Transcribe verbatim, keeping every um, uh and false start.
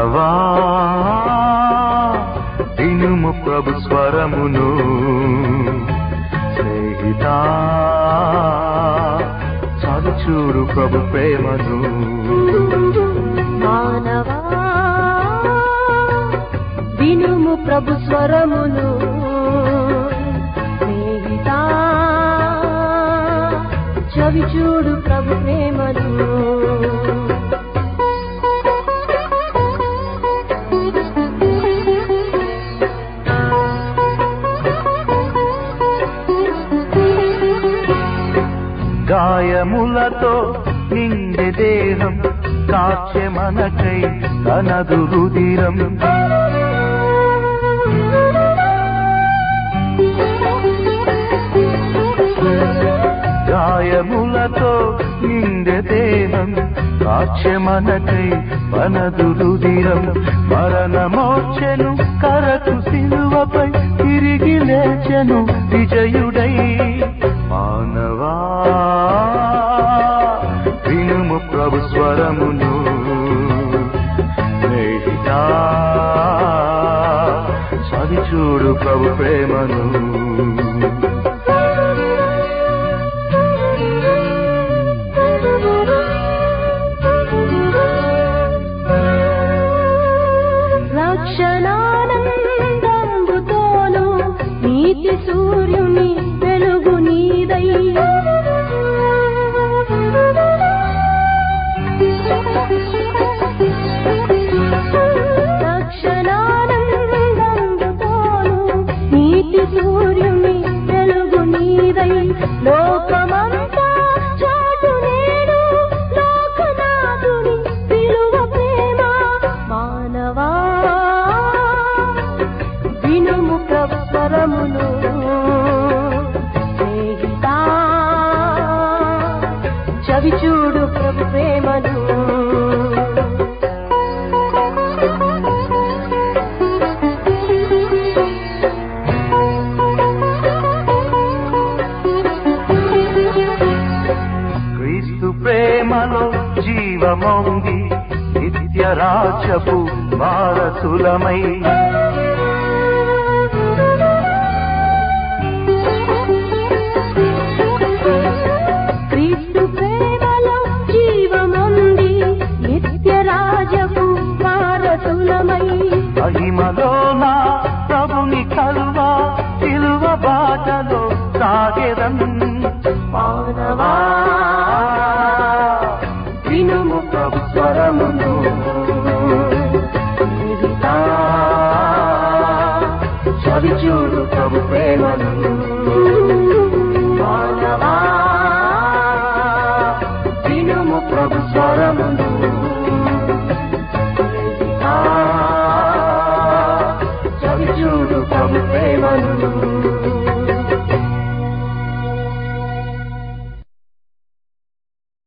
మానవా వినుము ప్రభు స్వరమును, స్నేహితా చదుచూడు ప్రభు ప్రేమను. మానవా వినుము ప్రభు స్వరమును, స్నేహితా చవిచూడు ప్రభు ప్రేమను. గాయములతో నిండే దేహం కాచె మనకై తనదు రుధిరం. గాయములతో నిండే దేహం కాచె మనకై తనదు రుధిరం. మరణమోచెను కరకు సిలువపై తిరిగి లేచెను విజయుడై. మానవా వినుము ప్రభు స్వరమును, స్నేహితా చవిచూడు ప్రభు ప్రేమను. రక్షణానందంబుతోను నీతి సూర్యుని వెలుగు నీదై. రక్షణానందంబుతోను నీతి సూర్యుని వెలుగు నీదై. లోకమంతా చాటు నేడు లోకనాథుని విలువ ప్రేమ. మానవా వినుము ప్రభు స్వరమును, స్నేహితా చవిచూడు ప్రభు ప్రేమను. క్రీస్తు ప్రేమలో జీవమొంగి నిత్య రాజ్యపు వారసులమై. క్రీస్తు ప్రేమలో జీవమొంది నిత్య రాజ్యపు వారసులమై. మహిమలో నా ప్రభుని కలువ సిలువ బాటలో సాగెదం. మానవా